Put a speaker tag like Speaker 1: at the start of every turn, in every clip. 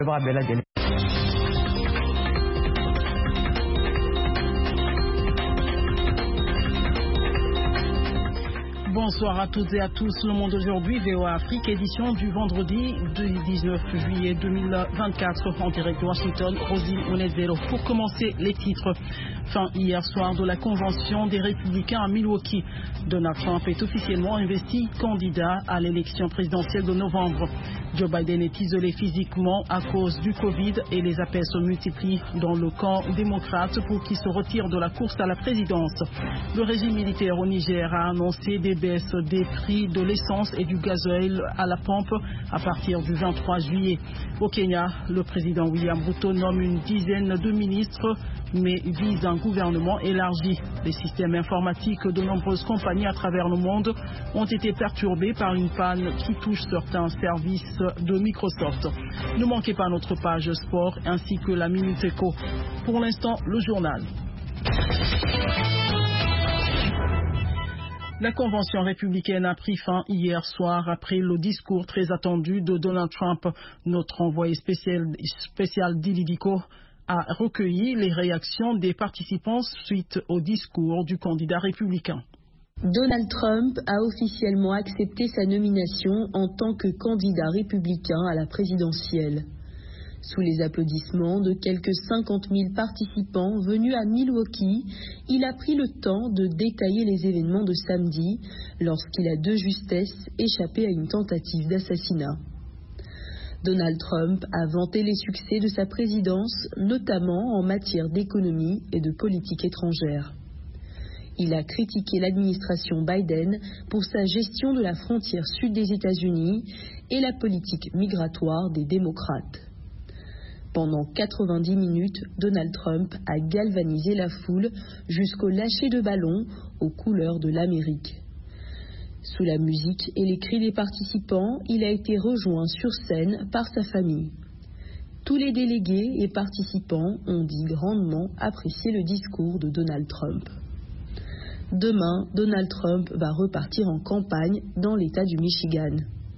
Speaker 1: Bonsoir à toutes et à tous. Le Monde aujourd'hui, VOA Afrique, édition du vendredi 19 juillet 2024 en direct de Washington. Rosine Onezero. Pour commencer, les titres. Fin hier soir de la convention des Républicains à Milwaukee. Donald Trump est officiellement investi candidat à l'élection présidentielle de novembre. Joe Biden est isolé physiquement à cause du Covid et les appels se multiplient dans le camp démocrate pour qu'il se retire de la course à la présidence. Le régime militaire au Niger a annoncé des baisses des prix de l'essence et du gasoil à la pompe à partir du 23 juillet. Au Kenya, le président William Ruto nomme une dizaine de ministres mais vise un gouvernement élargi. Les systèmes informatiques de nombreuses compagnies à travers le monde ont été perturbés par une panne qui touche certains services de Microsoft. Ne manquez pas notre page sport ainsi que la Minute Éco. Pour l'instant, le journal. La convention républicaine a pris fin hier soir après le discours très attendu de Donald Trump. Notre envoyé spécial Dili Diko a recueilli les réactions des participants suite au discours du candidat républicain.
Speaker 2: Donald Trump a officiellement accepté sa nomination en tant que candidat républicain à la présidentielle. Sous les applaudissements de quelques 50 000 participants venus à Milwaukee, il a pris le temps de détailler les événements de samedi lorsqu'il a de justesse échappé à une tentative d'assassinat. Donald Trump a vanté les succès de sa présidence, notamment en matière d'économie et de politique étrangère. Il a critiqué l'administration Biden pour sa gestion de la frontière sud des États-Unis et la politique migratoire des démocrates. Pendant 90 minutes, Donald Trump a galvanisé la foule jusqu'au lâcher de ballons aux couleurs de l'Amérique. Sous la musique et les cris des participants, il a été rejoint sur scène par sa famille. Tous les délégués et participants ont dit grandement apprécier le discours de Donald Trump. Demain, Donald Trump va repartir en campagne dans l'État du Michigan.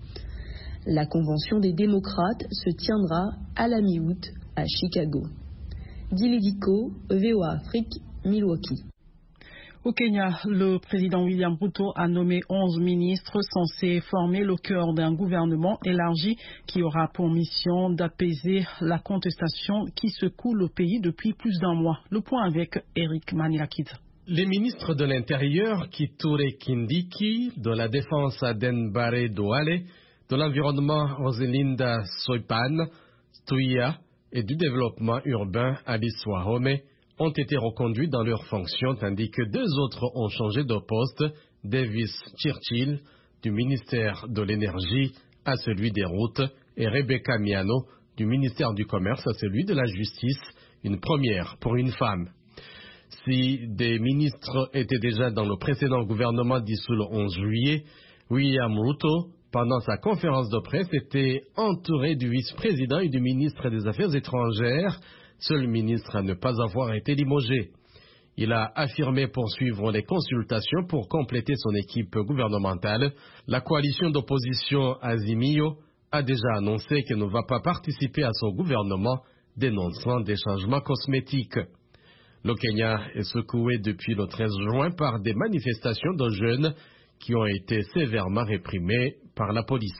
Speaker 2: La convention des démocrates se tiendra à la mi-août à Chicago. Dili Diko, VOA Afrique, Milwaukee.
Speaker 1: Au Kenya, le président William Ruto a nommé 11 ministres censés former le cœur d'un gouvernement élargi qui aura pour mission d'apaiser la contestation qui secoue le pays depuis plus d'un mois. Le point avec Eric Maniakid.
Speaker 3: Les ministres de l'Intérieur, Kithure Kindiki, de la Défense Aden Bare Douale, de l'Environnement Roselinda Soipan Stuia et du Développement urbain Alice Wahome ont été reconduits dans leurs fonctions, tandis que deux autres ont changé de poste, Davis Churchill du ministère de l'Énergie à celui des Routes et Rebecca Miano du ministère du Commerce à celui de la Justice, une première pour une femme. Si des ministres étaient déjà dans le précédent gouvernement dissous le 11 juillet, William Ruto, pendant sa conférence de presse, était entouré du vice-président et du ministre des Affaires étrangères, seul ministre à ne pas avoir été limogé. Il a affirmé poursuivre les consultations pour compléter son équipe gouvernementale. La coalition d'opposition Azimio a déjà annoncé qu'elle ne va pas participer à son gouvernement, dénonçant des changements cosmétiques. Le Kenya est secoué depuis le 13 juin par des manifestations de jeunes qui ont été sévèrement réprimées par la police.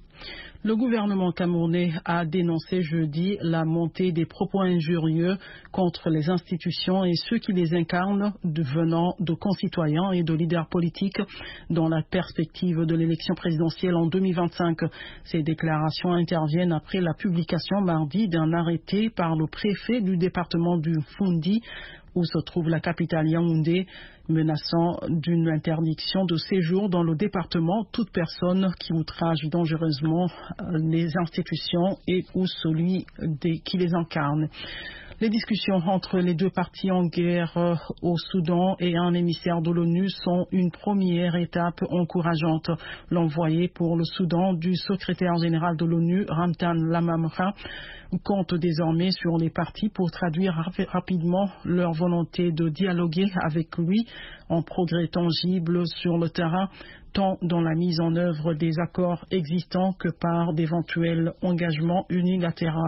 Speaker 1: Le gouvernement camerounais a dénoncé jeudi la montée des propos injurieux contre les institutions et ceux qui les incarnent venant de concitoyens et de leaders politiques dans la perspective de l'élection présidentielle en 2025. Ces déclarations interviennent après la publication mardi d'un arrêté par le préfet du département du Fundi où se trouve la capitale Yaoundé, menaçant d'une interdiction de séjour dans le département toute personne qui outrage dangereusement les institutions et ou celui qui les incarne. Les discussions entre les deux parties en guerre au Soudan et un émissaire de l'ONU sont une première étape encourageante. L'envoyé pour le Soudan du secrétaire général de l'ONU, Ramtan Lamamra, compte désormais sur les parties pour traduire rapidement leur volonté de dialoguer avec lui en progrès tangibles sur le terrain, tant dans la mise en œuvre des accords existants que par d'éventuels engagements unilatéraux.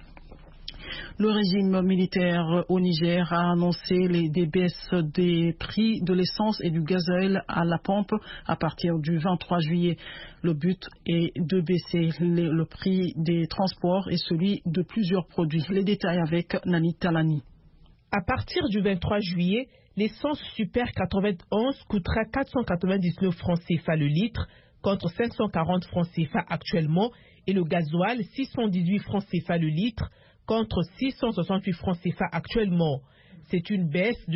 Speaker 1: Le régime militaire au Niger a annoncé des baisses des prix de l'essence et du gasoil à la pompe à partir du 23 juillet. Le but est de baisser le prix des transports et celui de plusieurs produits. Les détails avec Nani Talani.
Speaker 4: À partir du 23 juillet, l'essence Super 91 coûtera 499 francs CFA le litre contre 540 francs CFA actuellement et le gasoil 618 francs CFA le litre contre 668 francs CFA actuellement. C'est une baisse de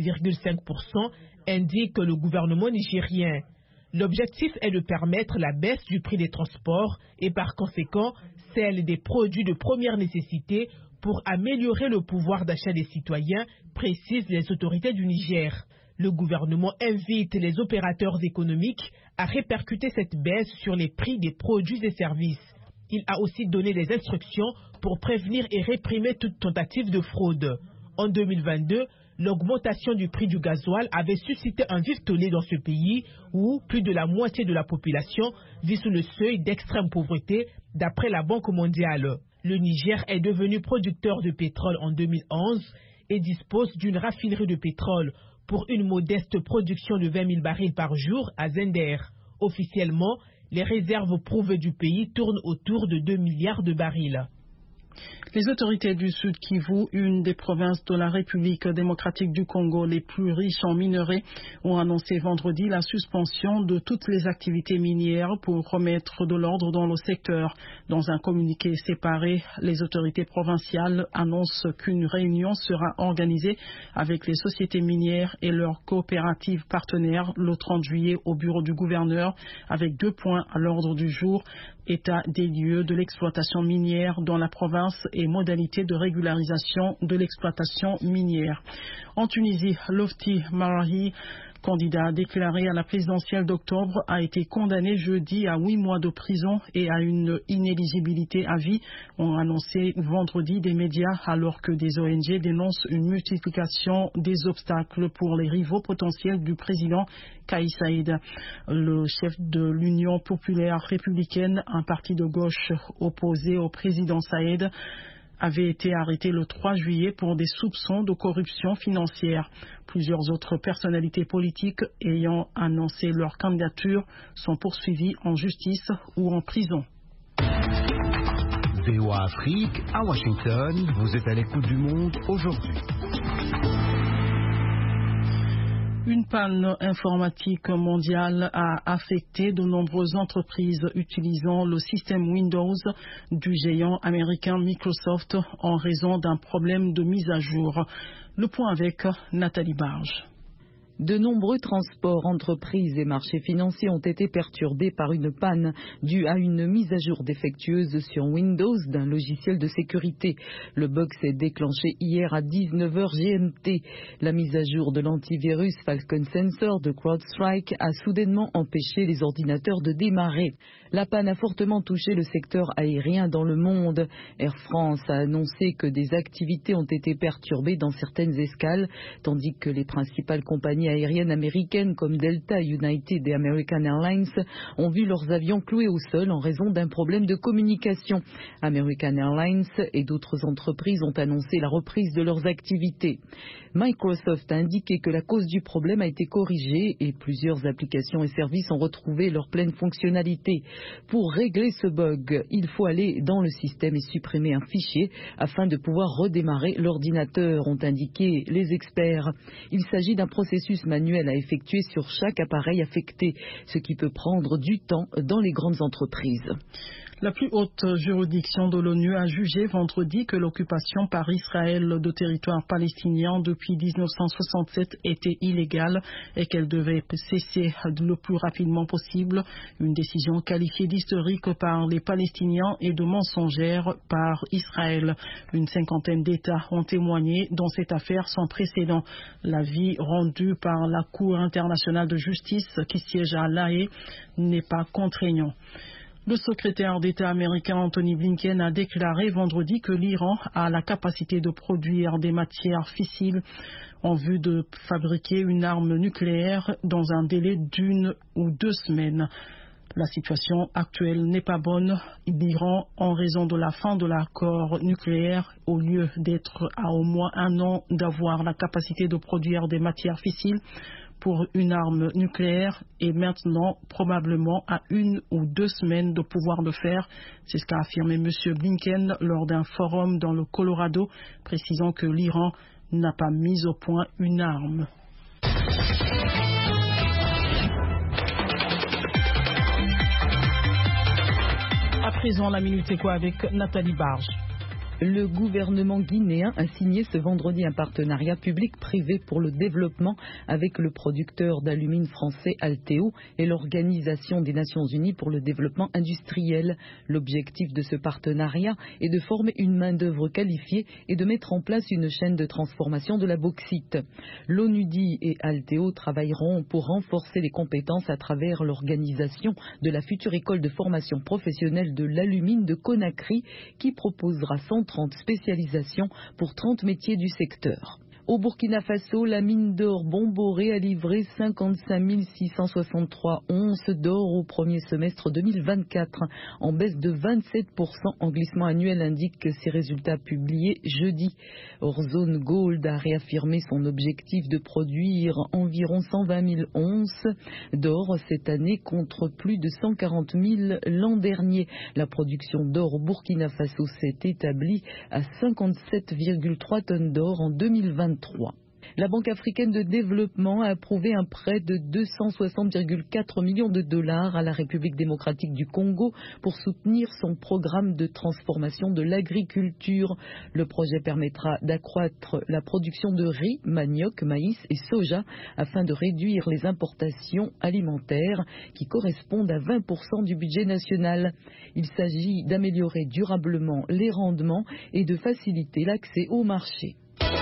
Speaker 4: 7,5%, indique le gouvernement nigérien. L'objectif est de permettre la baisse du prix des transports et par conséquent celle des produits de première nécessité pour améliorer le pouvoir d'achat des citoyens, précisent les autorités du Niger. Le gouvernement invite les opérateurs économiques à répercuter cette baisse sur les prix des produits et services. Il a aussi donné des instructions pour prévenir et réprimer toute tentative de fraude. En 2022, l'augmentation du prix du gasoil avait suscité un vif tollé dans ce pays où plus de la moitié de la population vit sous le seuil d'extrême pauvreté, d'après la Banque mondiale. Le Niger est devenu producteur de pétrole en 2011 et dispose d'une raffinerie de pétrole pour une modeste production de 20 000 barils par jour à Zender. Officiellement, les réserves prouvées du pays tournent autour de 2 milliards de barils.
Speaker 1: Les autorités du Sud Kivu, une des provinces de la République démocratique du Congo les plus riches en minerais, ont annoncé vendredi la suspension de toutes les activités minières pour remettre de l'ordre dans le secteur. Dans un communiqué séparé, les autorités provinciales annoncent qu'une réunion sera organisée avec les sociétés minières et leurs coopératives partenaires le 30 juillet au bureau du gouverneur, avec 2 points à l'ordre du jour: état des lieux de l'exploitation minière dans la province et modalités de régularisation de l'exploitation minière. En Tunisie, Lofti Marahi, candidat déclaré à la présidentielle d'octobre, a été condamné jeudi à 8 mois de prison et à une inéligibilité à vie, ont annoncé vendredi des médias, alors que des ONG dénoncent une multiplication des obstacles pour les rivaux potentiels du président Kais Saied. Le chef de l'Union populaire républicaine, un parti de gauche opposé au président Saïd, avait été arrêté le 3 juillet pour des soupçons de corruption financière. Plusieurs autres personnalités politiques ayant annoncé leur candidature sont poursuivies en justice ou en prison.
Speaker 5: VOA Afrique, à Washington, vous êtes à l'écoute du monde aujourd'hui.
Speaker 1: Une panne informatique mondiale a affecté de nombreuses entreprises utilisant le système Windows du géant américain Microsoft en raison d'un problème de mise à jour. Le point avec Nathalie Barge.
Speaker 6: De nombreux transports, entreprises et marchés financiers ont été perturbés par une panne due à une mise à jour défectueuse sur Windows d'un logiciel de sécurité. Le bug s'est déclenché hier à 19h GMT. La mise à jour de l'antivirus Falcon Sensor de CrowdStrike a soudainement empêché les ordinateurs de démarrer. La panne a fortement touché le secteur aérien dans le monde. Air France a annoncé que des activités ont été perturbées dans certaines escales, tandis que les principales compagnies aériennes américaines comme Delta, United et American Airlines ont vu leurs avions cloués au sol en raison d'un problème de communication. American Airlines et d'autres entreprises ont annoncé la reprise de leurs activités. Microsoft a indiqué que la cause du problème a été corrigée et plusieurs applications et services ont retrouvé leur pleine fonctionnalité. Pour régler ce bug, il faut aller dans le système et supprimer un fichier afin de pouvoir redémarrer l'ordinateur, ont indiqué les experts. Il s'agit d'un processus manuel à effectuer sur chaque appareil affecté, ce qui peut prendre du temps dans les grandes entreprises.
Speaker 1: La plus haute juridiction de l'ONU a jugé vendredi que l'occupation par Israël de territoires palestiniens depuis 1967 était illégale et qu'elle devait cesser le plus rapidement possible. Une décision qualifiée d'historique par les Palestiniens et de mensongère par Israël. Une cinquantaine d'États ont témoigné dans cette affaire sans précédent. L'avis rendu par la Cour internationale de justice qui siège à La Haye n'est pas contraignant. Le secrétaire d'État américain Anthony Blinken a déclaré vendredi que l'Iran a la capacité de produire des matières fissiles en vue de fabriquer une arme nucléaire dans un délai d'1 ou 2 semaines. La situation actuelle n'est pas bonne. L'Iran, en raison de la fin de l'accord nucléaire, au lieu d'être à au moins 1 an d'avoir la capacité de produire des matières fissiles pour une arme nucléaire, est maintenant probablement à 1 ou 2 semaines de pouvoir le faire. C'est ce qu'a affirmé M. Blinken lors d'un forum dans le Colorado, précisant que l'Iran n'a pas mis au point une arme. À présent, la Minute Éco avec Nathalie Barge.
Speaker 6: Le gouvernement guinéen a signé ce vendredi un partenariat public-privé pour le développement avec le producteur d'alumine français Alteo et l'Organisation des Nations Unies pour le développement industriel. L'objectif de ce partenariat est de former une main-d'œuvre qualifiée et de mettre en place une chaîne de transformation de la bauxite. L'ONUDI et Alteo travailleront pour renforcer les compétences à travers l'organisation de la future école de formation professionnelle de l'alumine de Conakry qui proposera 130 spécialisations pour 30 métiers du secteur. Au Burkina Faso, la mine d'or Bomboré a livré 55 663 onces d'or au premier semestre 2024, en baisse de 27% en glissement annuel, indique ses résultats publiés jeudi. Orezone Gold a réaffirmé son objectif de produire environ 120 000 onces d'or cette année contre plus de 140 000 l'an dernier. La production d'or au Burkina Faso s'est établie à 57,3 tonnes d'or en 2023. La Banque africaine de développement a approuvé un prêt de 260,4 millions de dollars à la République démocratique du Congo pour soutenir son programme de transformation de l'agriculture. Le projet permettra d'accroître la production de riz, manioc, maïs et soja afin de réduire les importations alimentaires qui correspondent à 20% du budget national. Il s'agit d'améliorer durablement les rendements et de faciliter l'accès au marché.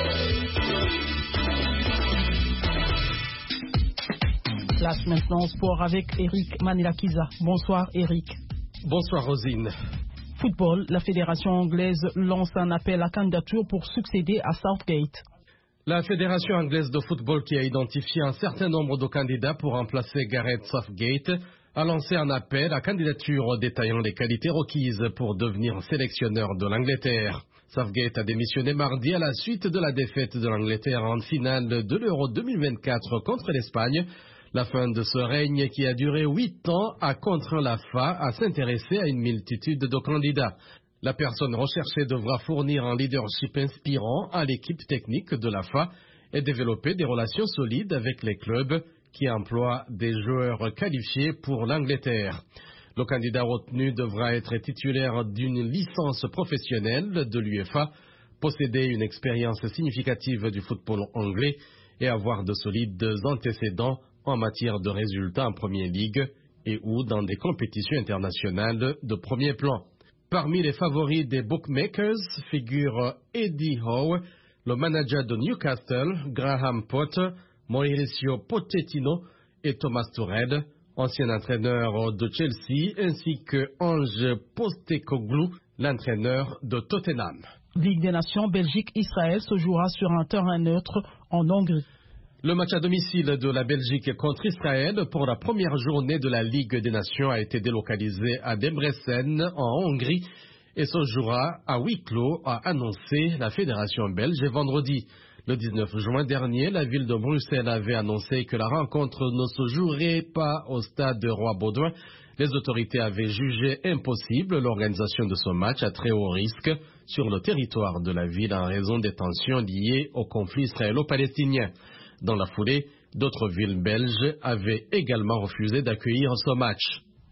Speaker 1: Place maintenant au sport avec Eric Manilakiza. Bonsoir Eric.
Speaker 3: Bonsoir Rosine.
Speaker 1: Football, la fédération anglaise lance un appel à candidature pour succéder à Southgate.
Speaker 3: La fédération anglaise de football, qui a identifié un certain nombre de candidats pour remplacer Gareth Southgate, a lancé un appel à candidature détaillant les qualités requises pour devenir sélectionneur de l'Angleterre. Southgate a démissionné mardi à la suite de la défaite de l'Angleterre en finale de l'Euro 2024 contre l'Espagne. La fin de ce règne, qui a duré 8 ans, a contraint la FA à s'intéresser à une multitude de candidats. La personne recherchée devra fournir un leadership inspirant à l'équipe technique de la FA et développer des relations solides avec les clubs qui emploient des joueurs qualifiés pour l'Angleterre. Le candidat retenu devra être titulaire d'une licence professionnelle de l'UEFA, posséder une expérience significative du football anglais et avoir de solides antécédents en matière de résultats en Premier League et ou dans des compétitions internationales de premier plan. Parmi les favoris des bookmakers figurent Eddie Howe, le manager de Newcastle, Graham Potter, Mauricio Pochettino et Thomas Tuchel, ancien entraîneur de Chelsea, ainsi que Ange Postecoglou, l'entraîneur de Tottenham.
Speaker 1: Ligue des Nations, Belgique-Israël se jouera sur un terrain neutre en Hongrie.
Speaker 3: Le match à domicile de la Belgique contre Israël pour la première journée de la Ligue des Nations a été délocalisé à Debrecen en Hongrie et se jouera à huis clos, a annoncé la fédération belge vendredi. Le 19 juin dernier, la ville de Bruxelles avait annoncé que la rencontre ne se jouerait pas au stade Roi-Baudouin. Les autorités avaient jugé impossible l'organisation de ce match à très haut risque sur le territoire de la ville en raison des tensions liées au conflit israélo-palestinien. Dans la foulée, d'autres villes belges avaient également refusé d'accueillir ce match.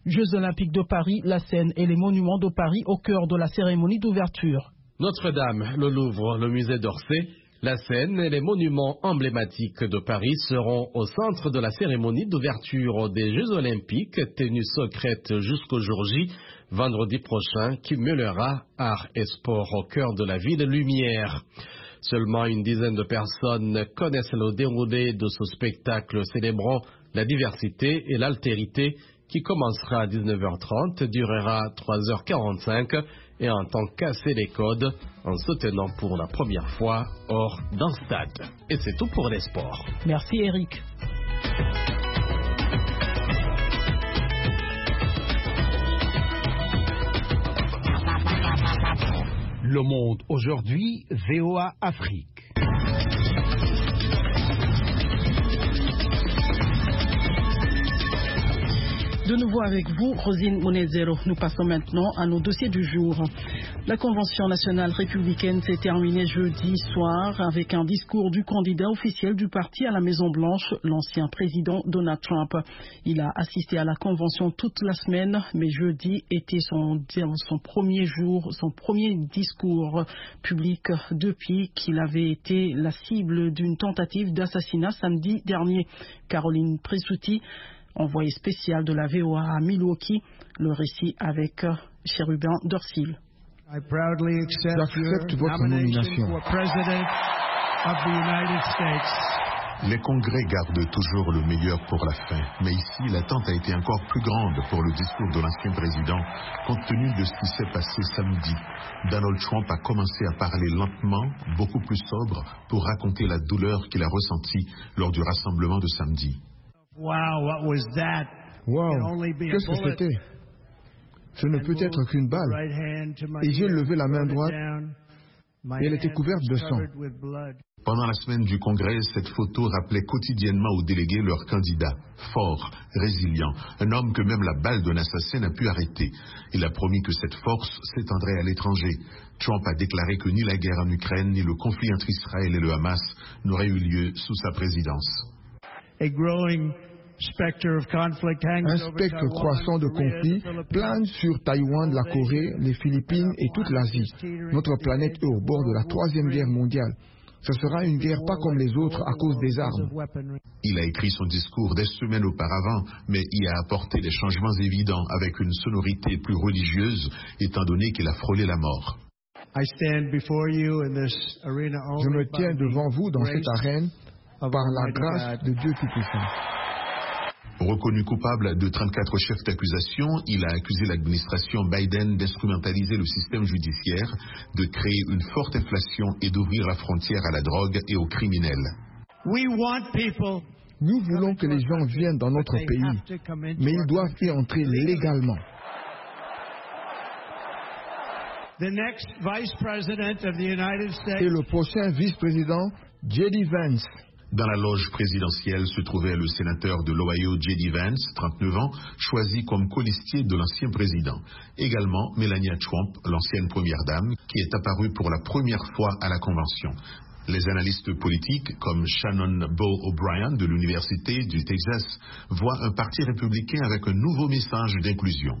Speaker 1: Jeux olympiques de Paris, la Seine et les monuments de Paris au cœur de la cérémonie d'ouverture.
Speaker 3: Notre-Dame, le Louvre, le musée d'Orsay, la Seine et les monuments emblématiques de Paris seront au centre de la cérémonie d'ouverture des Jeux olympiques, tenue secrète jusqu'au jour J, vendredi prochain, qui mêlera art et sport au cœur de la ville lumière. Seulement une dizaine de personnes connaissent le déroulé de ce spectacle célébrant la diversité et l'altérité qui commencera à 19h30, durera 3h45 et entend casser les codes en se tenant pour la première fois hors d'un stade. Et c'est tout pour les sports.
Speaker 1: Merci Eric.
Speaker 5: Le Monde aujourd'hui, VOA Afrique.
Speaker 1: De nouveau avec vous, Rosine Monezero. Nous passons maintenant à nos dossiers du jour. La Convention nationale républicaine s'est terminée jeudi soir avec un discours du candidat officiel du parti à la Maison-Blanche, l'ancien président Donald Trump. Il a assisté à la convention toute la semaine, mais jeudi était son premier discours public depuis qu'il avait été la cible d'une tentative d'assassinat samedi dernier. Caroline Pressouti, envoyé spécial de la VOA à Milwaukee, le récit avec Chérubin Dorsil.
Speaker 7: J'accepte votre nomination.
Speaker 8: Les congrès gardent toujours le meilleur pour la fin, mais ici l'attente a été encore plus grande pour le discours de l'ancien président, compte tenu de ce qui s'est passé samedi. Donald Trump a commencé à parler lentement, beaucoup plus sobre, pour raconter la douleur qu'il a ressentie lors du rassemblement de samedi.
Speaker 7: Wow, qu'est-ce que c'était? Ce ne peut être qu'une balle. Et j'ai levé la main droite et elle était couverte de sang.
Speaker 8: Pendant la semaine du Congrès, cette photo rappelait quotidiennement aux délégués leur candidat, fort, résilient, un homme que même la balle d'un assassin n'a pu arrêter. Il a promis que cette force s'étendrait à l'étranger. Trump a déclaré que ni la guerre en Ukraine, ni le conflit entre Israël et le Hamas n'auraient eu lieu sous sa présidence.
Speaker 7: Un spectre croissant de conflits plane sur Taïwan, la Corée, les Philippines et toute l'Asie. Notre planète est au bord de la 3e guerre mondiale. Ce sera une guerre pas comme les autres à cause des armes.
Speaker 8: Il a écrit son discours des semaines auparavant, mais y a apporté des changements évidents avec une sonorité plus religieuse, étant donné qu'il a frôlé la mort.
Speaker 7: Je me tiens devant vous dans cette arène par la grâce de Dieu Tout-Puissant.
Speaker 8: Reconnu coupable de 34 chefs d'accusation, il a accusé l'administration Biden d'instrumentaliser le système judiciaire, de créer une forte inflation et d'ouvrir la frontière à la drogue et aux criminels.
Speaker 7: Nous voulons que les gens viennent dans notre pays, mais ils doivent y entrer légalement. Et le prochain vice-président, J.D. Vance.
Speaker 8: Dans la loge présidentielle se trouvait le sénateur de l'Ohio, J.D. Vance, 39 ans, choisi comme colistier de l'ancien président. Également, Melania Trump, l'ancienne première dame, qui est apparue pour la première fois à la convention. Les analystes politiques, comme Shannon Bow O'Brien de l'Université du Texas, voient un parti républicain avec un nouveau message d'inclusion.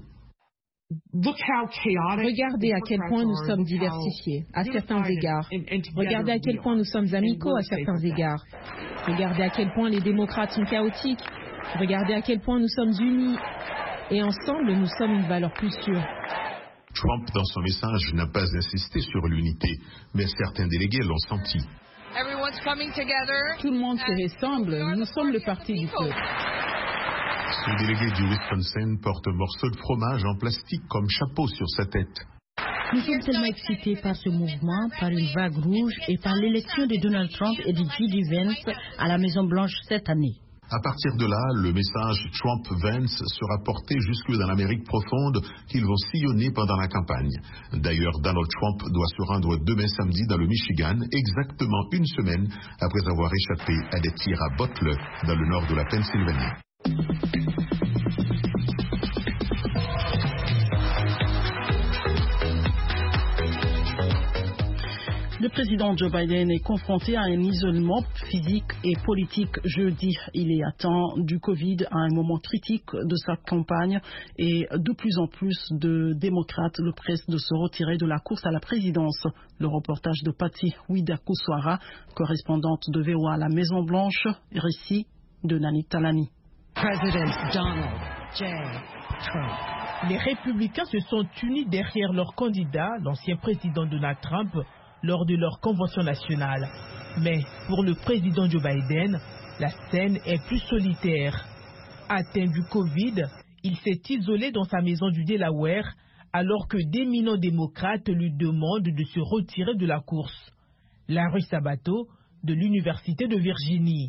Speaker 9: Regardez à quel point nous sommes diversifiés à certains égards. Regardez à quel point nous sommes amicaux à certains égards. Regardez à quel point les démocrates sont chaotiques. Regardez à quel point nous sommes unis. Et ensemble, nous sommes une valeur plus sûre.
Speaker 8: Trump, dans son message, n'a pas insisté sur l'unité, mais certains délégués l'ont senti.
Speaker 1: Tout le monde se ressemble. Nous sommes le parti du peuple.
Speaker 8: Ce délégué du Wisconsin porte un morceau de fromage en plastique comme chapeau sur sa tête.
Speaker 10: Nous sommes tellement excités par ce mouvement, par une vague rouge et par l'élection de Donald Trump et de J.D. Vance à la Maison-Blanche cette année.
Speaker 8: À partir de là, le message Trump-Vance sera porté jusque dans l'Amérique profonde qu'ils vont sillonner pendant la campagne. D'ailleurs, Donald Trump doit se rendre demain samedi dans le Michigan, exactement une semaine après avoir échappé à des tirs à Butler dans le nord de la Pennsylvanie.
Speaker 1: Le président Joe Biden est confronté à un isolement physique et politique jeudi. Il est atteint du Covid à un moment critique de sa campagne et de plus en plus de démocrates le pressent de se retirer de la course à la présidence. Le reportage de Patty Widakuswara, correspondante de VOA à la Maison Blanche, récit de Nani Talani.
Speaker 11: President Donald J. Trump.
Speaker 4: Les républicains se sont unis derrière leur candidat, l'ancien président Donald Trump, lors de leur convention nationale. Mais pour le président Joe Biden, la scène est plus solitaire. Atteint du Covid, il s'est isolé dans sa maison du Delaware alors que d'éminents démocrates lui demandent de se retirer de la course. Larry Sabato, de l'Université de Virginie.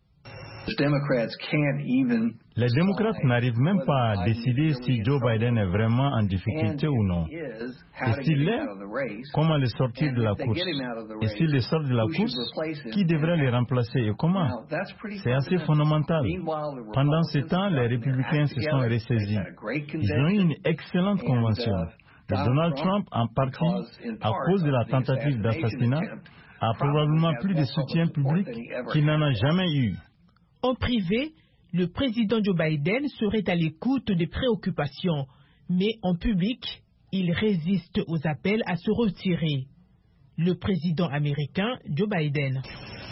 Speaker 12: Les démocrates n'arrivent même pas à décider si Joe Biden est vraiment en difficulté ou non. Et s'il l'est, comment le sortir de la course? Et s'il le sort de la course, qui devrait le remplacer et comment? C'est assez fondamental. Pendant ce temps, les républicains se sont ressaisis. Ils ont eu une excellente convention. Et Donald Trump, en partie à cause de la tentative d'assassinat, a probablement plus de soutien public qu'il n'en a jamais eu.
Speaker 4: En privé, le président Joe Biden serait à l'écoute des préoccupations, mais en public, il résiste aux appels à se retirer. Le président américain Joe Biden.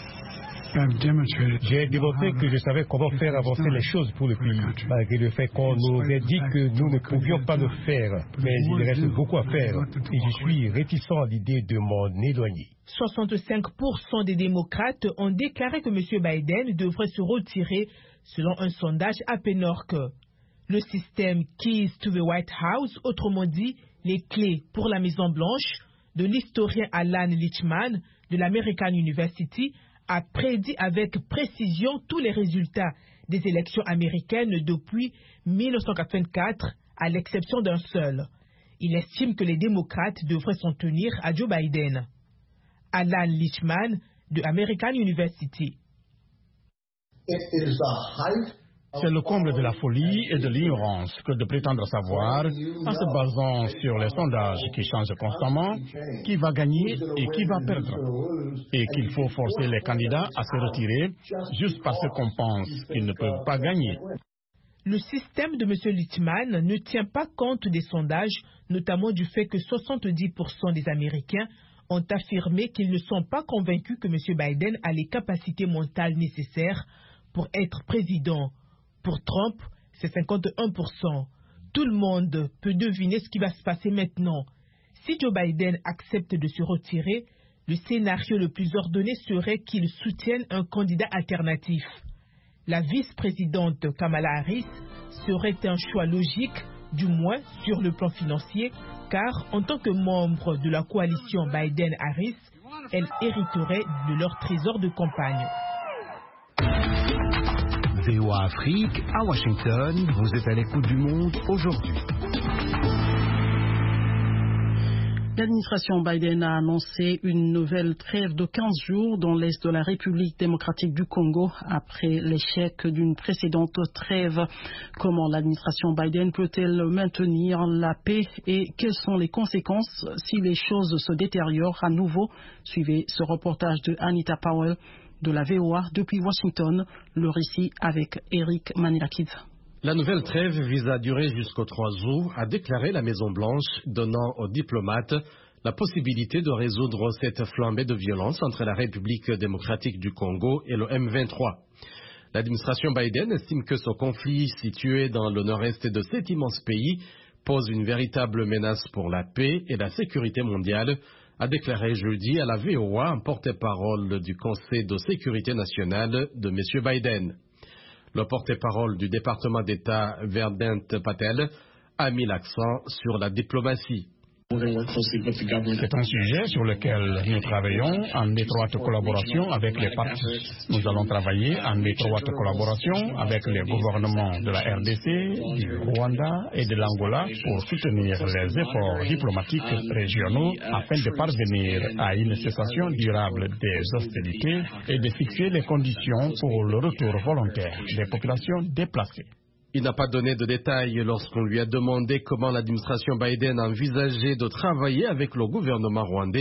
Speaker 13: J'ai démontré que je savais comment faire avancer les choses pour le pays, malgré le fait qu'on nous ait dit que nous ne pouvions pas le faire. Mais il reste beaucoup à faire et je suis réticent à l'idée de m'en éloigner.
Speaker 4: 65% des démocrates ont déclaré que M. Biden devrait se retirer selon un sondage à PNORC. Le système Keys to the White House, autrement dit les clés pour la Maison Blanche, de l'historien Alan Lichtman de l'American University, a prédit avec précision tous les résultats des élections américaines depuis 1984, à l'exception d'un seul. Il estime que les démocrates devraient s'en tenir à Joe Biden. Alan Lichtman de American University.
Speaker 14: C'est le comble de la folie et de l'ignorance que de prétendre savoir, en se basant sur les sondages qui changent constamment, qui va gagner et qui va perdre. Et qu'il faut forcer les candidats à se retirer juste parce qu'on pense qu'ils ne peuvent pas gagner.
Speaker 4: Le système de M. Lichtman ne tient pas compte des sondages, notamment du fait que 70% des Américains ont affirmé qu'ils ne sont pas convaincus que M. Biden a les capacités mentales nécessaires pour être président. Pour Trump, c'est 51%. Tout le monde peut deviner ce qui va se passer maintenant. Si Joe Biden accepte de se retirer, le scénario le plus ordonné serait qu'il soutienne un candidat alternatif. La vice-présidente Kamala Harris serait un choix logique, du moins sur le plan financier, car en tant que membre de la coalition Biden-Harris, elle hériterait de leur trésor de campagne.
Speaker 5: VOA Afrique, à Washington, vous êtes à l'écoute du monde aujourd'hui.
Speaker 1: L'administration Biden a annoncé une nouvelle trêve de 15 jours dans l'est de la République démocratique du Congo après l'échec d'une précédente trêve. Comment l'administration Biden peut-elle maintenir la paix et quelles sont les conséquences si les choses se détériorent à nouveau? Suivez ce reportage de Anita Powell de la VOA depuis Washington, le récit avec Eric Manilakid.
Speaker 3: La nouvelle trêve vise à durer jusqu'au 3 août, a déclaré la Maison-Blanche, donnant aux diplomates la possibilité de résoudre cette flambée de violence entre la République démocratique du Congo et le M23. L'administration Biden estime que ce conflit situé dans le nord-est de cet immense pays pose une véritable menace pour la paix et la sécurité mondiale, a déclaré jeudi à la VOA un porte-parole du Conseil de sécurité nationale de M. Biden. Le porte-parole du département d'État, Verdant Patel, a mis l'accent sur la diplomatie.
Speaker 14: C'est un sujet sur lequel nous travaillons en étroite collaboration avec les partis. Nous allons travailler en étroite collaboration avec les gouvernements de la RDC, du Rwanda et de l'Angola pour soutenir les efforts diplomatiques régionaux afin de parvenir à une cessation durable des hostilités et de fixer les conditions pour le retour volontaire des populations déplacées.
Speaker 3: Il n'a pas donné de détails lorsqu'on lui a demandé comment l'administration Biden envisageait de travailler avec le gouvernement rwandais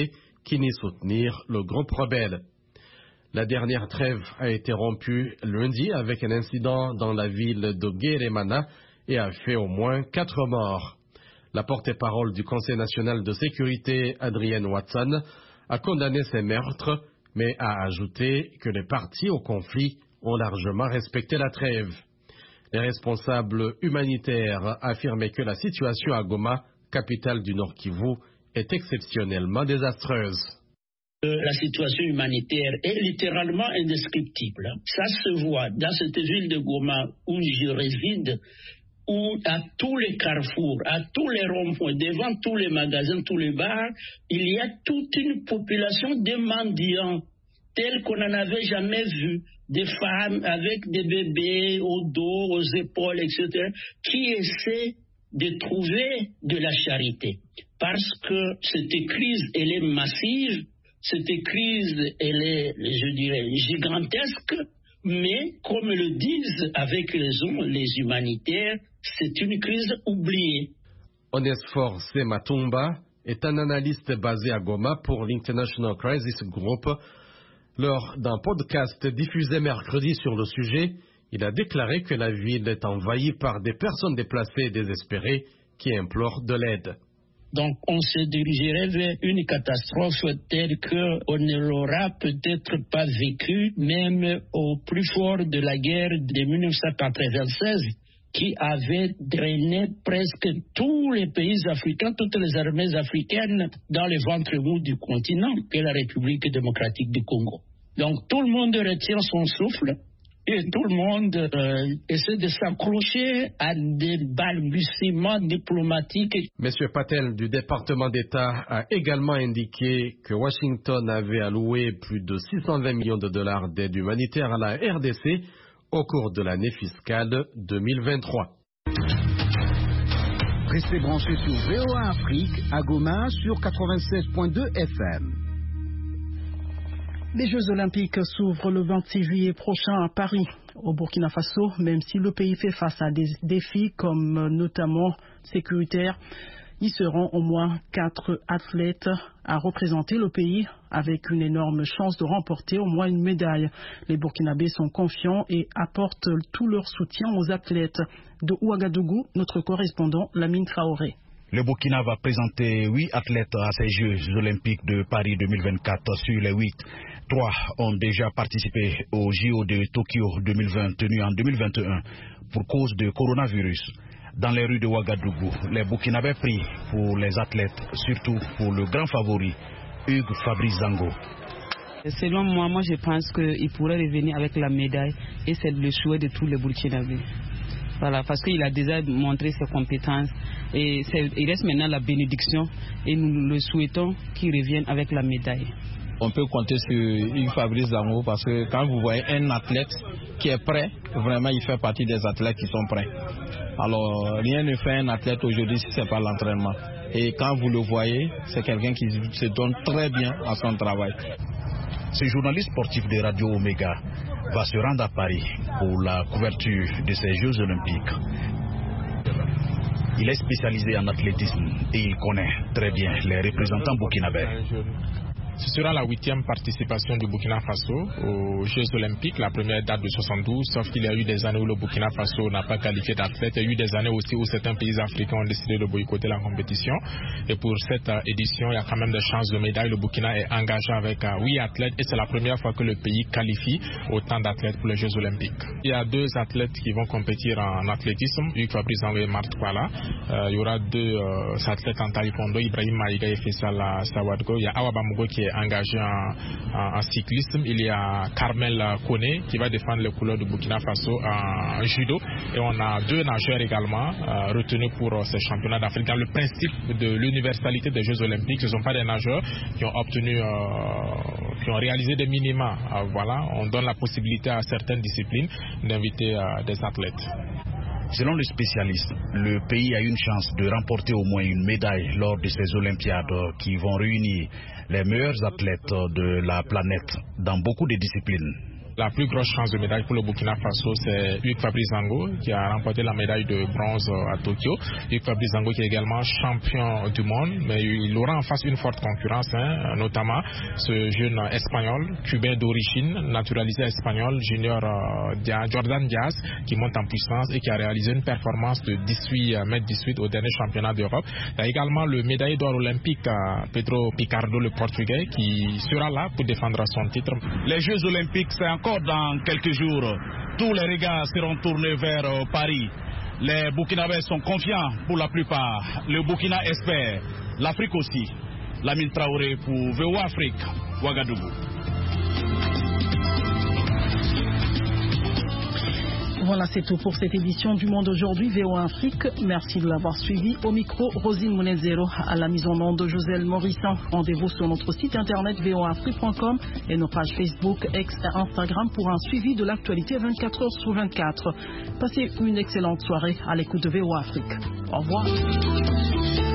Speaker 3: qui nie soutenir le groupe rebelle. La dernière trêve a été rompue lundi avec un incident dans la ville de Guéremana et a fait au moins 4 morts. La porte-parole du Conseil national de sécurité, Adrienne Watson, a condamné ces meurtres, mais a ajouté que les parties au conflit ont largement respecté la trêve. Les responsables humanitaires affirmaient que la situation à Goma, capitale du Nord Kivu, est exceptionnellement désastreuse.
Speaker 15: La situation humanitaire est littéralement indescriptible. Ça se voit dans cette ville de Goma où je réside, où à tous les carrefours, à tous les ronds-points, devant tous les magasins, tous les bars, il y a toute une population de mendiants telle qu'on n'en avait jamais vu. Des femmes avec des bébés au dos, aux épaules, etc., qui essaient de trouver de la charité. Parce que cette crise, elle est massive, cette crise, elle est, je dirais, gigantesque, mais comme le disent avec raison les humanitaires, c'est une crise oubliée.
Speaker 3: Onesphore Sematumba est un analyste basé à Goma pour l'International Crisis Group. Lors d'un podcast diffusé mercredi sur le sujet, il a déclaré que la ville est envahie par des personnes déplacées et désespérées qui implorent de l'aide.
Speaker 15: Donc on se dirigerait vers une catastrophe telle qu'on ne l'aura peut-être pas vécue, même au plus fort de la guerre de 1996, qui avait drainé presque tous les pays africains, toutes les armées africaines dans le ventre mou du continent, qu'est la République démocratique du Congo. Donc tout le monde retient son souffle et tout le monde essaie de s'accrocher à des balbutiements diplomatiques.
Speaker 3: Monsieur Patel du département d'État a également indiqué que Washington avait alloué plus de 620 millions de dollars d'aide humanitaire à la RDC au cours de l'année fiscale 2023.
Speaker 5: Restez branchés sur VOA Afrique à Goma sur 87.2 FM.
Speaker 1: Les Jeux Olympiques s'ouvrent le 26 juillet prochain à Paris, au Burkina Faso, même si le pays fait face à des défis comme notamment sécuritaires. Il seront au moins 4 athlètes à représenter le pays avec une énorme chance de remporter au moins une médaille. Les Burkinabés sont confiants et apportent tout leur soutien aux athlètes. De Ouagadougou, notre correspondant Lamine Traoré.
Speaker 16: Le Burkina va présenter 8 athlètes à ces Jeux Olympiques de Paris 2024. Sur les 8, 3 ont déjà participé aux JO de Tokyo 2020 tenus en 2021 pour cause de coronavirus. Dans les rues de Ouagadougou, les Burkinabés prient pour les athlètes, surtout pour le grand favori, Hugues Fabrice Zango.
Speaker 17: Selon moi, je pense qu'il pourrait revenir avec la médaille et c'est le souhait de tous les Burkinabés. Voilà, parce qu'il a déjà montré ses compétences et il reste maintenant la bénédiction et nous le souhaitons qu'il revienne avec la médaille.
Speaker 18: On peut compter sur Hugues Fabrice Zango parce que quand vous voyez un athlète qui est prêt, vraiment il fait partie des athlètes qui sont prêts. Alors rien ne fait un athlète aujourd'hui si ce n'est pas l'entraînement. Et quand vous le voyez, c'est quelqu'un qui se donne très bien à son travail.
Speaker 16: Ce journaliste sportif de Radio Omega va se rendre à Paris pour la couverture de ces Jeux Olympiques. Il est spécialisé en athlétisme et il connaît très bien les représentants burkinabés.
Speaker 19: Ce sera la 8e participation du Burkina Faso aux Jeux Olympiques. La première date de 72, sauf qu'il y a eu des années où le Burkina Faso n'a pas qualifié d'athlète. Il y a eu des années aussi où certains pays africains ont décidé de boycotter la compétition. Et pour cette édition, il y a quand même des chances de médaille. Le Burkina est engagé avec 8 athlètes et c'est la première fois que le pays qualifie autant d'athlètes pour les Jeux Olympiques. Il y a 2 athlètes qui vont compétir en athlétisme, Hugues Fabrice Zango et Marthe Kwala. Il y aura 2 athlètes en taekwondo, Ibrahim Maïga et Faisal Sawadgo. Il y a Awa Bamougo qui est engagé en cyclisme. Il y a Carmel Kone qui va défendre les couleurs du Burkina Faso en judo. Et on a 2 nageurs également retenus pour ces championnats d'Afrique. Dans le principe de l'universalité des Jeux Olympiques, ce ne sont pas des nageurs qui ont obtenu, qui ont réalisé des minima. Voilà, on donne la possibilité à certaines disciplines d'inviter des athlètes.
Speaker 16: Selon le spécialiste, le pays a une chance de remporter au moins une médaille lors de ces Olympiades qui vont réunir les meilleurs athlètes de la planète dans beaucoup de disciplines.
Speaker 19: La plus grosse chance de médaille pour le Burkina Faso, c'est Hugues Fabrice Zango qui a remporté la médaille de bronze à Tokyo. Hugues Fabrice Zango qui est également champion du monde, mais il aura en face une forte concurrence, notamment ce jeune espagnol, cubain d'origine, naturalisé espagnol, junior Jordan Diaz, qui monte en puissance et qui a réalisé une performance de 18 au dernier championnat d'Europe. Il y a également le médaillé d'or olympique Pedro Picardo, le portugais, qui sera là pour défendre son titre.
Speaker 16: Les Jeux olympiques, c'est encore dans quelques jours. Tous les regards seront tournés vers Paris. Les Burkinabés sont confiants pour la plupart. Le Burkina espère. L'Afrique aussi. Lamine Traoré pour VOA Afrique, Ouagadougou.
Speaker 1: Voilà, c'est tout pour cette édition du Monde aujourd'hui, VOA Afrique. Merci de l'avoir suivi. Au micro, Rosine Mounezero, à la mise en onde de Joselle Morissan. Rendez-vous sur notre site internet voafrique.com et nos pages Facebook, X et Instagram pour un suivi de l'actualité 24 heures sur 24. Passez une excellente soirée à l'écoute de VOA Afrique. Au revoir.